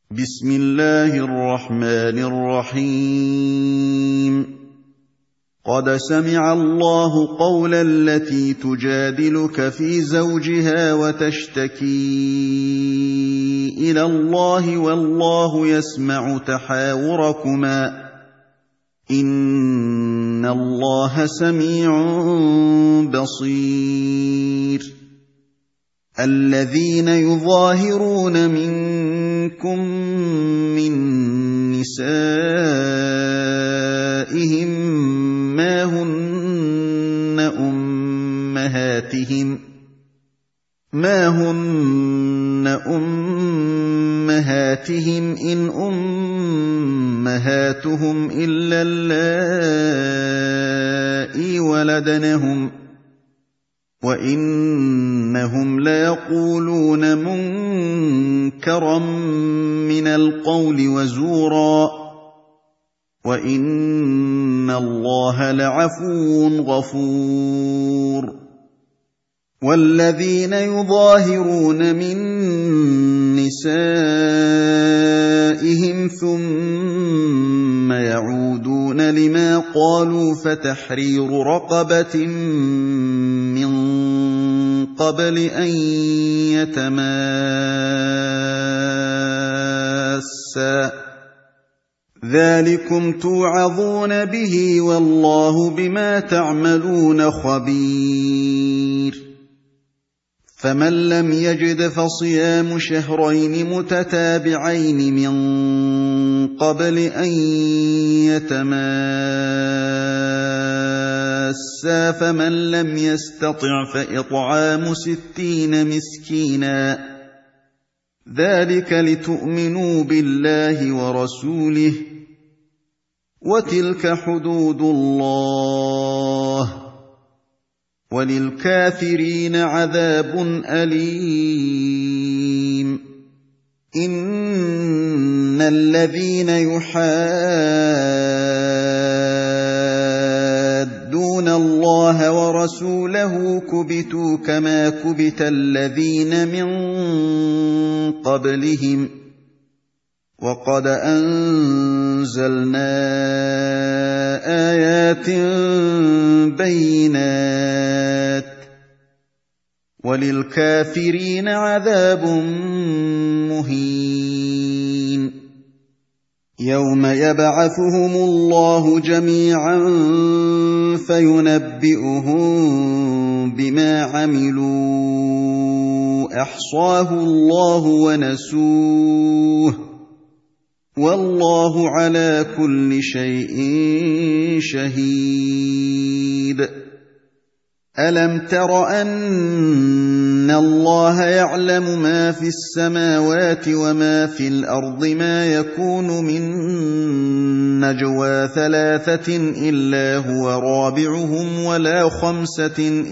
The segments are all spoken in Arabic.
بسم الله الرحمن الرحيم قد سمع الله قول التي تجادلك في زوجها وتشتكي إلى الله والله يسمع تحاوركما إن الله سميع بصير الذين يظاهرون منكم من نسائهم ما هن أمهاتهم إن أمهاتهم إلا اللائي ولدنهم وإنهم ليقولون منكرا من القول وزورا وإن الله لعفو غفور والذين يظاهرون من نسائهم ثم يعودون لما قالوا فتحرير رقبة من قبل أن يتماسا ذلكم توعظون به والله بما تعملون خبير فمن لم يجد فصيام شهرين متتابعين من قبل أن يتماسا فمن لم يستطع فإطعام 60 مسكينا ذلك لتؤمنوا بالله ورسوله وتلك حدود الله وللكافرين عذاب أليم إن الذين يحادون الله ورسوله كبتوا كما كبت الذين من قبلهم وقد أنزلنا آيات بينات وللكافرين عذاب مهين يوم يبعثهم الله جميعا فينبئهم بما عملوا أحصاه الله ونسوه والله على كل شيء شهيد ألم تر أن الله يعلم ما في السماوات وما في الأرض ما يكون من نجوى 3 إلا هو رابعهم ولا 5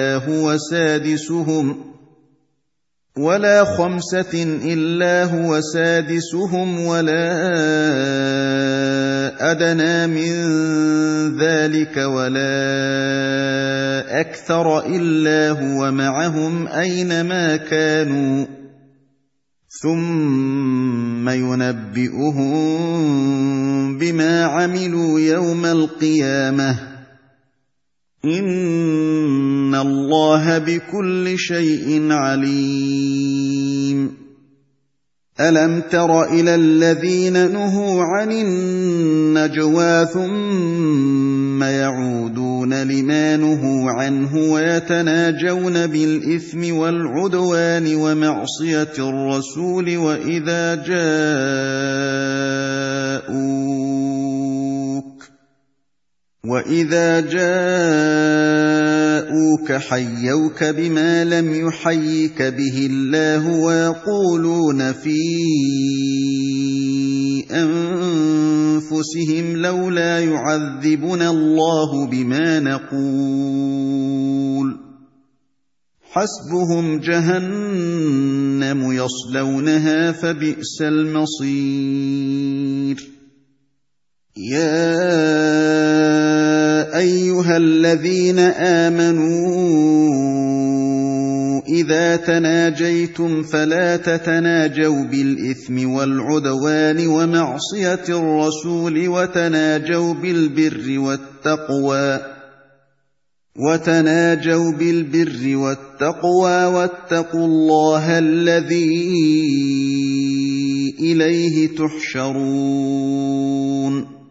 إلا هو سادسهم ولا أدنى من ذلك ولا أكثر إلا هو معهم أينما كانوا ثم ينبئهم بما عملوا يوم القيامة إن الله بكل شيء عليم ألم تر إلى الذين نهوا عن النجوى ثم يعودون لما نهوا عنه ويتناجون بالإثم والعدوان ومعصية الرسول وإذا جاءوك حيوك بما لم يحيك به الله ويقولون في أنفسهم لولا يعذبنا الله بما نقول حسبهم جهنم يصلونها فبئس المصير يا أيها الذين آمنوا إِذَا تَنَاجَيْتُمْ فَلَا تَتَنَاجَوْا بِالْإِثْمِ وَالْعُدْوَانِ وَمَعْصِيَةِ الرَّسُولِ وَتَنَاجَوْا بِالْبِرِّ وَالتَّقْوَىٰ وَاتَّقُوا اللَّهَ الَّذِي إِلَيْهِ تُحْشَرُونَ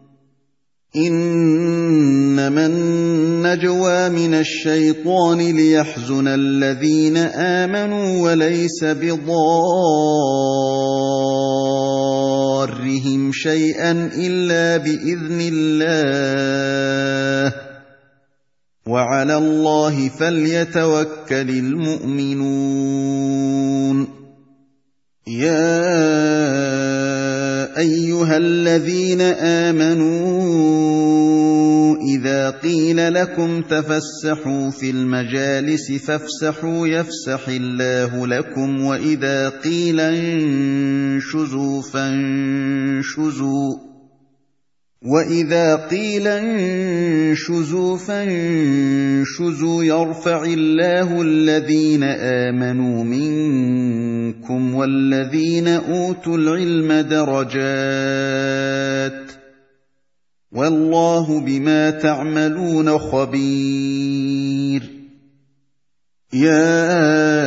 إِنَّمَا النَّجْوَىٰ مِنَ الشَّيْطَانِ لِيَحْزُنَ الَّذِينَ آمَنُوا وَلَيْسَ بِضَارِّهِمْ شَيْئًا إِلَّا بِإِذْنِ اللَّهِ ۚ وَعَلَى اللَّهِ فَلْيَتَوَكَّلِ الْمُؤْمِنُونَ يَا أَيُّهَا الَّذِينَ آمَنُوا إِذَا قِيلَ لَكُمْ تَفَسَّحُوا فِي الْمَجَالِسِ فَافْسَحُوا يَفْسَحِ اللَّهُ لَكُمْ وَإِذَا قِيلَ انشُزُوا فانشزوا يَرْفَعِ اللَّهُ الَّذِينَ آمَنُوا مِنكُمْ وَالَّذِينَ أُوتُوا الْعِلْمَ دَرَجَاتٍ ۚ وَاللَّهُ بِمَا تَعْمَلُونَ خَبِيرٌ يَا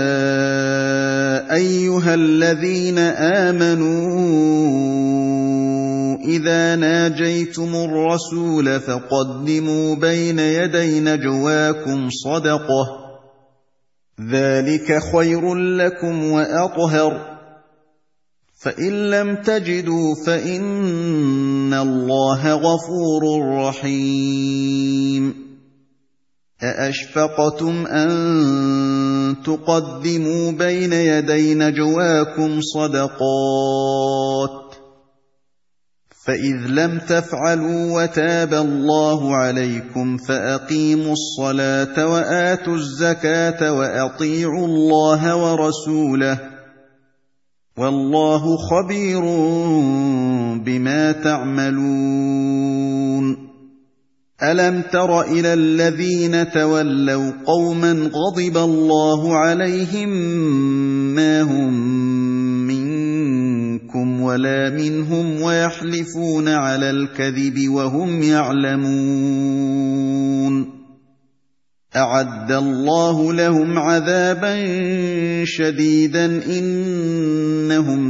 أَيُّهَا الَّذِينَ آمَنُوا إِذَا نَاجَيْتُمُ الرَّسُولَ فَقَدِّمُوا بَيْنَ يَدَيْ نَجْوَاكُمْ صَدَقَةً ۚ ذَٰلِكَ خَيْرٌ لَّكُمْ وَأَطْهَرُ ۚ فَإِن لَّمْ تَجِدُوا فَإِنَّ اللَّهَ غَفُورٌ رَّحِيمٌ أَأَشْفَقْتُمْ أَن تُقَدِّمُوا بَيْنَ يَدَيْ نَجْوَاكُمْ صَدَقَاتٍ ۚ فَإِذْ لَمْ تَفْعَلُوا وَتَابَ اللَّهُ عَلَيْكُمْ فَأَقِيمُوا الصَّلَاةَ وَآتُوا الزَّكَاةَ وَأَطِيعُوا اللَّهَ وَرَسُولَهُ ۚ وَاللَّهُ خَبِيرٌ بِمَا تَعْمَلُونَ أَلَمْ تَرَ إِلَى الَّذِينَ تَوَلَّوْا قَوْمًا غَضِبَ اللَّهُ عَلَيْهِم مَّا هُم مِّنكُمْ وَلَا مِنْهُمْ وَيَحْلِفُونَ عَلَى الْكَذِبِ وَهُمْ يَعْلَمُونَ أَعَدَّ اللَّهُ لَهُمْ عَذَابًا شَدِيدًا إِنَّهُمْ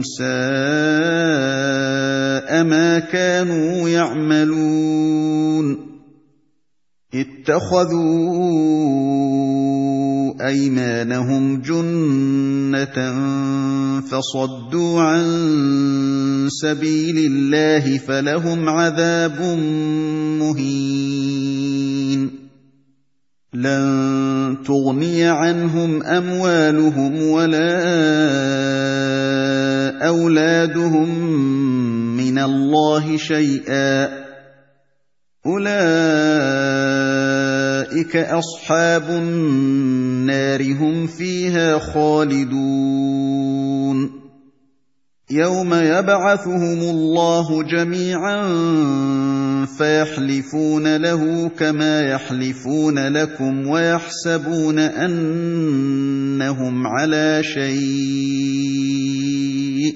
سَاءَ مَا كَانُوا يَعْمَلُونَ اتَّخَذُوا أَيْمَانَهُمْ جُنَّةً فَصَدُّوا عَن سَبِيلِ اللَّهِ فَلَهُمْ عَذَابٌ مُّهِينٌ لَّن تُغْنِيَ عَنْهُمْ أَمْوَالُهُمْ وَلَا أَوْلَادُهُم مِّنَ اللَّهِ شَيْئًا ۖ أُولَٰئِكَ أَصْحَابُ النَّارِ هُمْ فِيهَا خَالِدُونَ يَوْمَ يَبْعَثُهُمُ اللَّهُ جَمِيعًا فَيَحْلِفُونَ لَهُ كَمَا يَحْلِفُونَ لَكُمْ وَيَحْسَبُونَ أَنَّهُمْ عَلَىٰ شَيْءٍ ۚ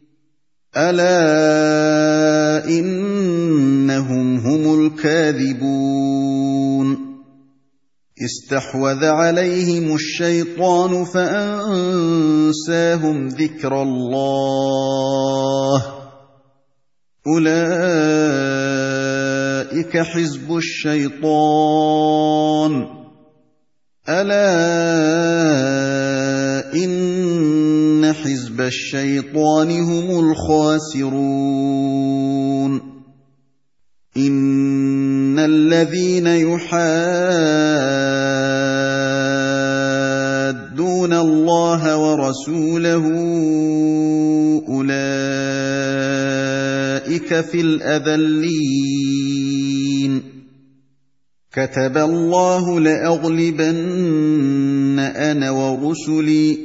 أَلَا إِنَّهُمْ هُمُ الْكَاذِبُونَ اسْتَحْوَذَ عَلَيْهِمُ الشَّيْطَانُ فَأَنسَاهُمْ ذِكْرَ اللَّهِ ۚ أُولَٰئِكَ حِزْبُ الشَّيْطَانِ ۚ أَلَا إِنَّ حِزْبَ الشَّيْطَانِ هُمُ الْخَاسِرُونَ إِنَّ الَّذِينَ يُحَادُّونَ اللَّهَ وَرَسُولَهُ أُولَٰئِكَ فِي الْأَذَلِّينَ كَتَبَ اللَّهُ لَأَغْلِبَنَّ أَنَا وَرُسُلِي ۚ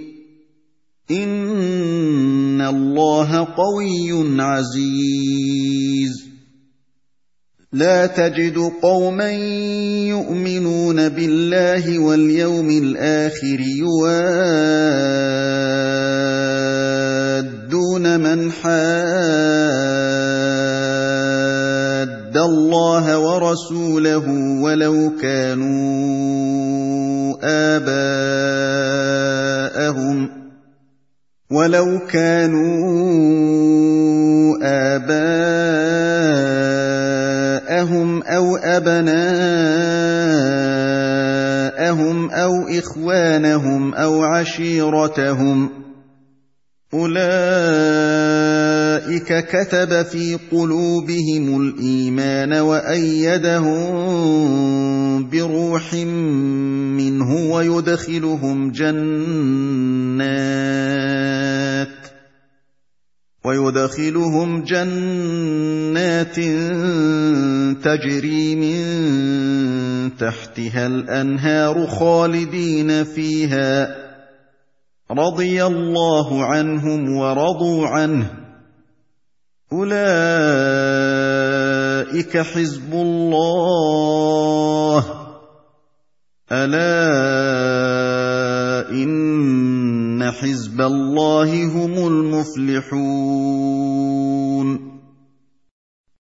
إِنَّ اللَّهَ قَوِيٌّ عَزِيزٌ لا تجد قوما يؤمنون بالله واليوم الآخر يوادون من حاد الله ورسوله ولو كانوا آباءهم أو أبناءهم أو إخوانهم أو عشيرتهم أولئك كتب في قلوبهم الإيمان وأيدهم بروح منه ويدخلهم جنات تجري من تحتها الأنهار خالدين فيها رضي الله عنهم ورضوا عنه أولئك حزب الله ألا إن حزب الله هم المفلحون